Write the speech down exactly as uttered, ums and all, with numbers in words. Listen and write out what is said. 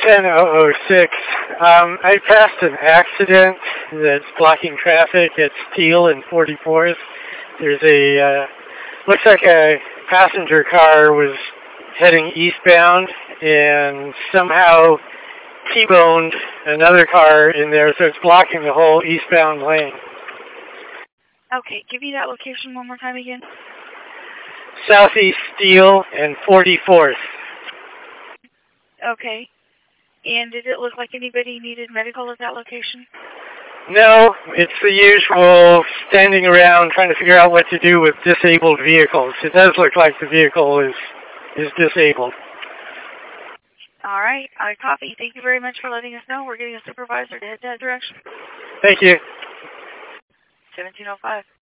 ten oh oh six. Um, I passed an accident that's blocking traffic at Steele and forty-fourth. There's a, uh, looks like a passenger car was heading eastbound and somehow T-boned another car in there, so it's blocking the whole eastbound lane. Okay, give me that location one more time again. Southeast Steele and forty-fourth. Okay. And did it look like anybody needed medical at that location? No, it's the usual standing around trying to figure out what to do with disabled vehicles. It does look like the vehicle is is disabled. All right, I copy. Thank you very much for letting us know. We're getting a supervisor to head that direction. Thank you. seventeen oh five.